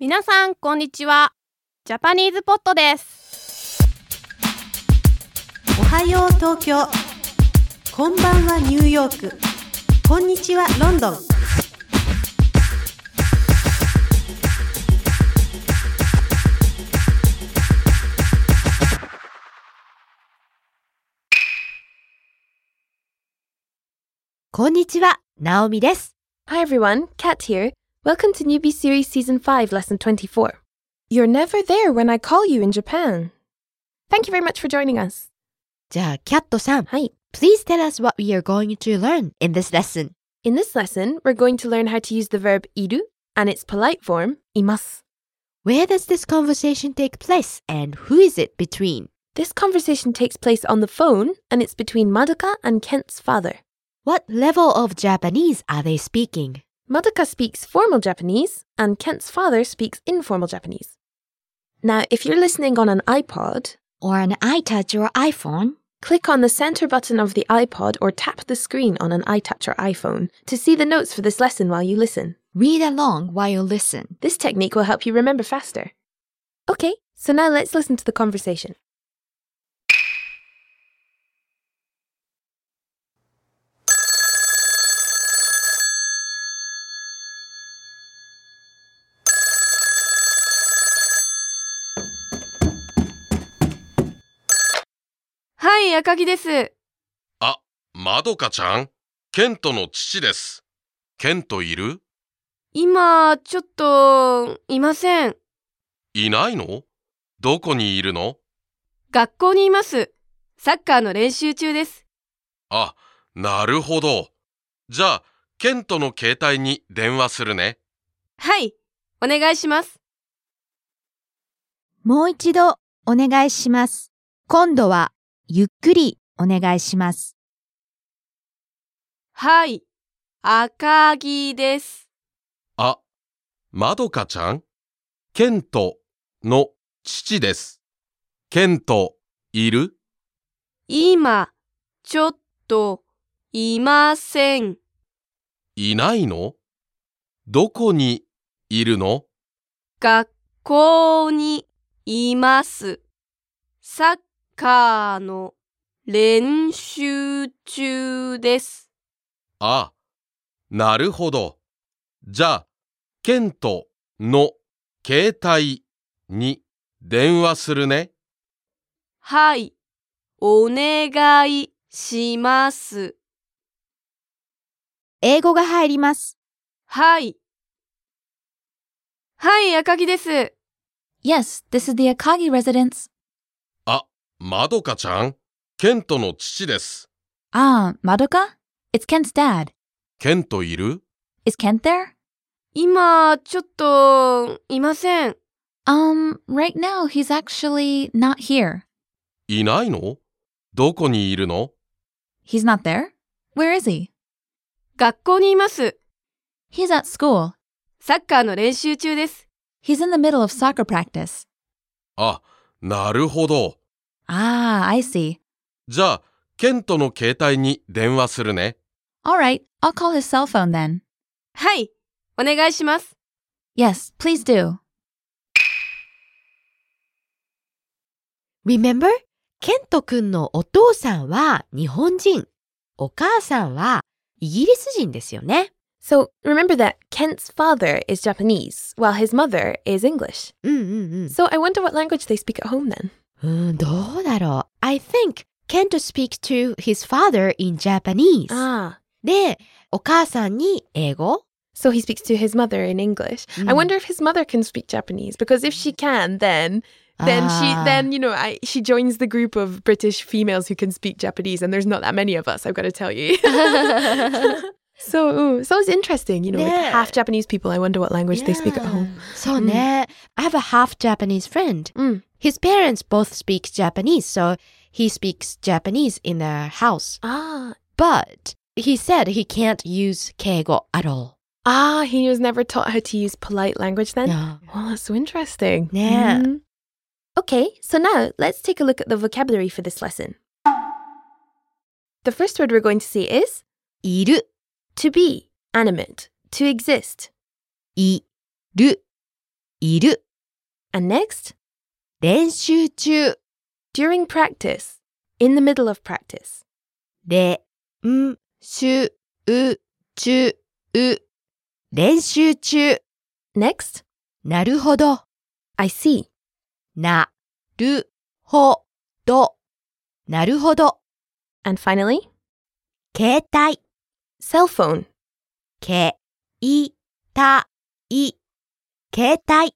皆さんこんにちは。ジャパニーズポットです。 おはよう東京、こんばんはニューヨーク、こんにちはロンドン。 こんにちは、ナオミです。 Hi everyone, Kat here. Welcome to Newbie Series Season 5, Lesson 24. You're never there when I call you in Japan. Thank you very much for joining us. じゃあ、キャットさん。 はい。 Please tell us what we are going to learn in this lesson. In this lesson, we're going to learn how to use the verb いる and its polite form います. Where does this conversation take place and who is it between? This conversation takes place on the phone and it's between Madoka and Kent's father. What level of Japanese are they speaking? Madoka speaks formal Japanese and Kent's father speaks informal Japanese. Now, if you're listening on an iPod, Or an iTouch or iPhone? click on the center button of the iPod or tap the screen on an iTouch or iPhone to see the notes for this lesson while you listen. Read along while you listen. This technique will help you remember faster. Okay, so now let's listen to the conversation. はい、赤木です。 あ、まどかちゃん、ケントの父です。ケントいる？ 今、ちょっと、いません。 いないの？どこにいるの？ 学校にいます。サッカーの練習中です。 あ、なるほど。じゃあ、ケントの携帯に電話するね。 はい、お願いします。 もう一度お願いします。今度はゆっくりお願いします。 はい、赤木です。 あ、まどかちゃん、ケントの父です。ケントいる？ 今、ちょっと、いません。 いないの？どこにいるの？ 学校にいます。サッカーの練習中です。 あ、なるほど。じゃあ、ケントの携帯に電話するね。 はい、お願いします。 英語が入ります。 はい。はい、赤木です。 Yes, this is the Akagi residence. あ、まどかちゃん、ケントの父です。 Ah, Madoka? It's Kent's dad. ケントいる？ Is Kent there? 今、ちょっと、いません。 Right now he's actually not here. いないの？どこにいるの？ He's not there? Where is he? 学校にいます。 He's at school. サッカーの練習中です。 He's in the middle of soccer practice. あ、なるほど。 Ah, I see. じゃあ、ケントの携帯に電話するね。 All right, I'll call his cell phone then. はい、お願いします。 Yes, please do. Remember? ケントくんのお父さんは日本人、お母さんはイギリス人ですよね。 So remember that Kent's father is Japanese while his mother is English. うんうんうん。 So I wonder what language they speak at home then. どうだろう。I think Kent speaks to his father in Japanese. Ah, で、お母さんに英語 so he speaks to his mother in English. I wonder if his mother can speak Japanese because if she can, then she joins the group of British females who can speak Japanese, and there's not that many of us, I've got to tell you. So it's interesting, like Yeah. half Japanese people. I wonder what language they speak at home. そうね。I have a half Japanese friend. His parents both speak Japanese, so he speaks Japanese in their house. Ah, But he said he can't use 敬語 at all. he was never taught how to use polite language then? No. Well, that's so interesting. Yeah. Okay, so now let's take a look at the vocabulary for this lesson. The first word we're going to see is いる to be, animate, to exist. いるいる。 And next, 練習中。 during practice, in the middle of practice. 練習中。練習中。 Next, なるほど。 I see. なるほど。なるほど。 And finally, 携帯。 cell phone. 携帯。携帯。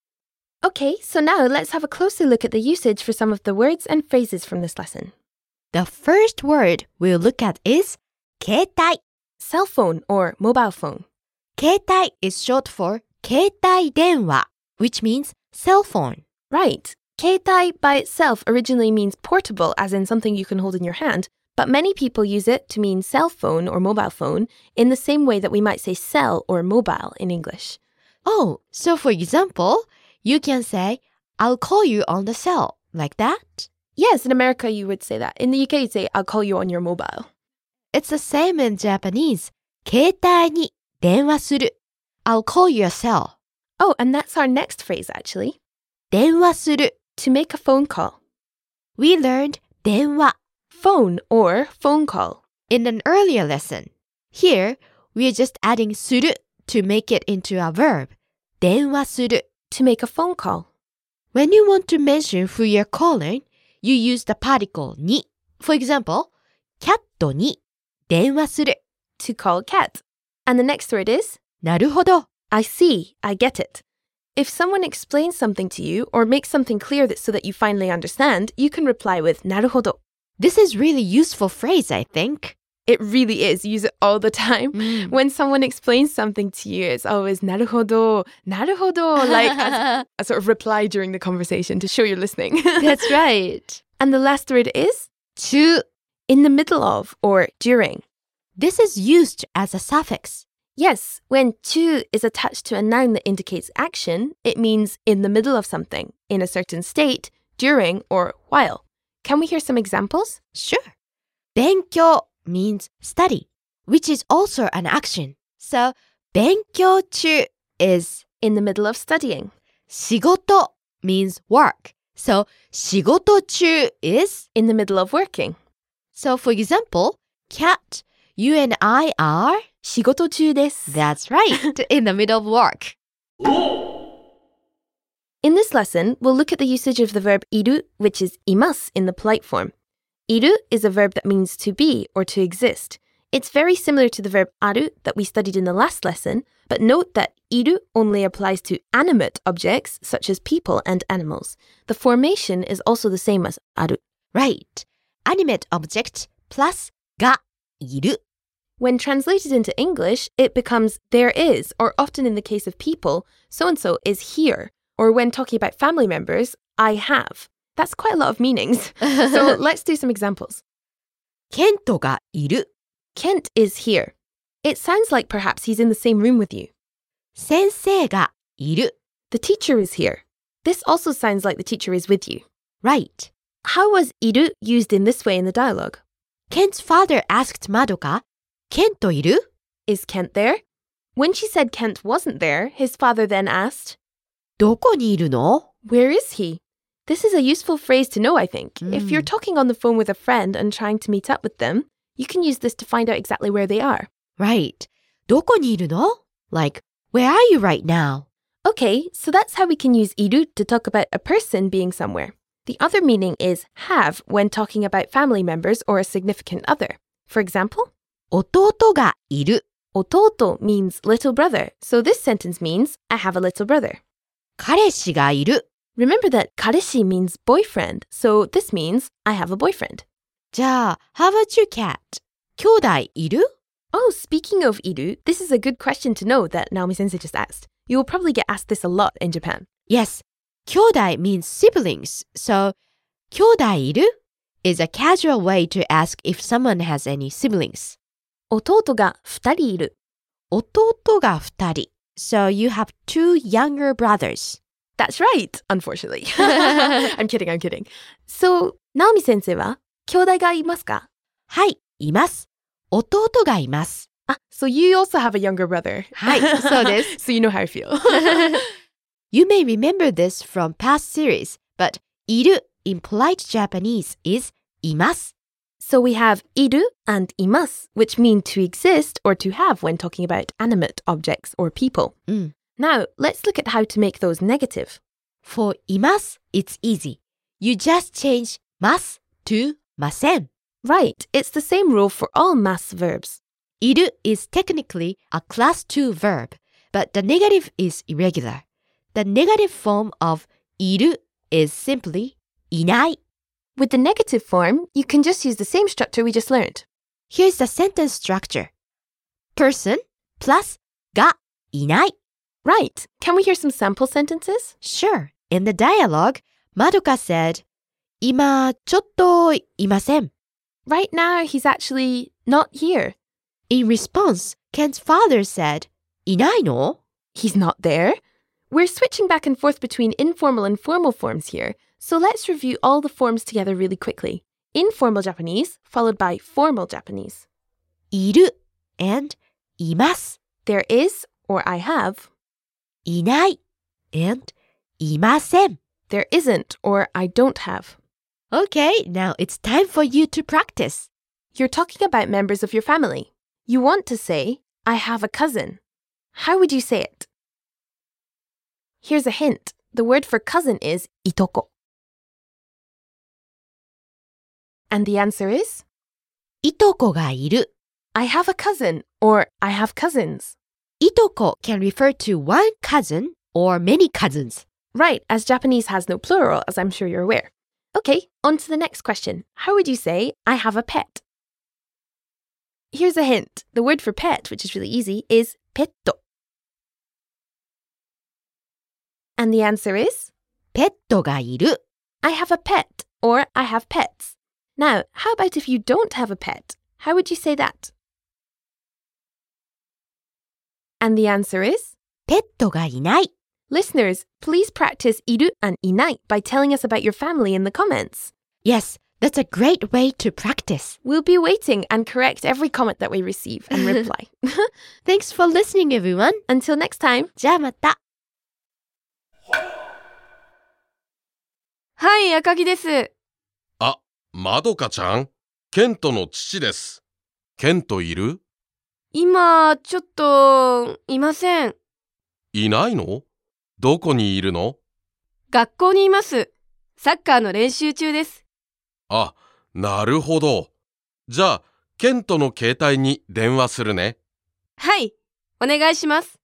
Okay, so now let's have a closer look at the usage for some of the words and phrases from this lesson. The first word we'll look at is 携帯。 Cell phone or mobile phone. 携帯 is short for 携帯電話 which means cell phone. Right. Keitai by itself originally means portable, as in something you can hold in your hand, but many people use it to mean cell phone or mobile phone in the same way that we might say cell or mobile in English. Oh, so for example, you can say, I'll call you on the cell, like that. Yes, in America you would say that. In the UK you'd say, I'll call you on your mobile. It's the same in Japanese. 携帯に電話する. I'll call your cell. Oh, and that's our next phrase actually. 電話する. To make a phone call. We learned 電話 Phone or phone call. in an earlier lesson. Here, we're just adding する to make it into a verb. 電話する. To make a phone call. When you want to mention who you're calling, you use the particle に. For example, キャットに電話する. To call a cat. And the next word is, なるほど. I see, I get it. If someone explains something to you or makes something clear so that you finally understand, you can reply with なるほど. This is really useful phrase, I think. It really is. You use it all the time. When someone explains something to you, it's always なるほど, like as a sort of reply during the conversation to show you're listening. That's right. And the last word is 中. in the middle of or during. This is used as a suffix. Yes, when 中 is attached to a noun that indicates action, it means in the middle of something, in a certain state, during, or while. Can we hear some examples? Sure. 勉強 means study, which is also an action. So, 勉強中 is In the middle of studying. 仕事 means work. So, 仕事中 is In the middle of working. So, for example, Kat, you and I are 仕事中です. That's right, in the middle of work. In this lesson, we'll look at the usage of the verb いる, which is います in the polite form. いる is a verb that means to be or to exist. It's very similar to the verb ある that we studied in the last lesson, but note that いる only applies to animate objects such as people and animals. The formation is also the same as ある. Right. Animate object plus がいる. When translated into English, it becomes there is, or often in the case of people, so-and-so is here. Or when talking about family members, I have. That's quite a lot of meanings. So let's do some examples. ケントがいる. Kent is here. It sounds like perhaps he's in the same room with you. 先生がいる. The teacher is here. This also sounds like the teacher is with you. Right. How was いる used in this way in the dialogue? Kent's father asked Madoka, ケントいる? Is Kent there? When she said Kent wasn't there, his father then asked, どこにいるの? Where is he? This is a useful phrase to know, I think. If you're talking on the phone with a friend and trying to meet up with them, you can use this to find out exactly where they are. Right. どこにいるの? Like, where are you right now? Okay, so that's how we can use いる to talk about a person being somewhere. The other meaning is have when talking about family members or a significant other. For example, 弟がいる. 弟 means little brother, so this sentence means I have a little brother. 彼氏がいる. Remember that 彼氏 means boyfriend, so this means I have a boyfriend. じゃあ, how about you, Kat? 兄弟いる? Oh, speaking of いる, this is a good question to know that Naomi Sensei just asked. You will probably get asked this a lot in Japan. Yes, 兄弟 means siblings, so 兄弟いる is a casual way to ask if someone has any siblings. 弟が2人いる. 弟が2人. So you have two younger brothers. That's right, unfortunately. I'm kidding. So, Naomi Sensei は兄弟がいますか? はい、います。弟がいます。 So you also have a younger brother. はい、そうです。 So you know how I feel. You may remember this from past series, but いる in polite Japanese is います. So we have いる and います, which mean to exist or to have when talking about animate objects or people. Now, let's look at how to make those negative. For います, it's easy. You just change ます to ません. Right, it's the same rule for all mas verbs. いる is technically a class 2 verb, but the negative is irregular. The negative form of いる is simply いない. With the negative form, you can just use the same structure we just learned. Here's the sentence structure. Person plus がいない. Right, can we hear some sample sentences? Sure. In the dialogue, Madoka said, 今ちょっといません. Right now, he's actually not here. In response, Ken's father said, いないの? He's not there. We're switching back and forth between informal and formal forms here, so let's review all the forms together really quickly. Informal Japanese, followed by formal Japanese. いる and います. There is, or I have. いない and いません. There isn't, or I don't have. Okay, now it's time for you to practice. You're talking about members of your family. You want to say, I have a cousin. How would you say it? Here's a hint. The word for cousin is itoko. And the answer is? いとこがいる. I have a cousin, or I have cousins. いとこ can refer to one cousin or many cousins. Right, as Japanese has no plural, as I'm sure you're aware. Okay, on to the next question. How would you say, I have a pet? Here's a hint. The word for pet, which is really easy, is petto. And the answer is? ペットがいる. I have a pet, or I have pets. Now, how about if you don't have a pet? How would you say that? And the answer is? ペットがいない. Listeners, please practice いる and いない by telling us about your family in the comments. Yes, that's a great way to practice. We'll be waiting and correct every comment that we receive and reply. Thanks for listening, everyone. Until next time. じゃあまた. はい、赤木です。 あ、まどかちゃん、ケントの父です。ケントいる？ 今、ちょっと、いません。 いないの？どこにいるの？ 学校にいます。サッカーの練習中です。 あ、なるほど。じゃあ、ケントの携帯に電話するね。 はい、お願いします。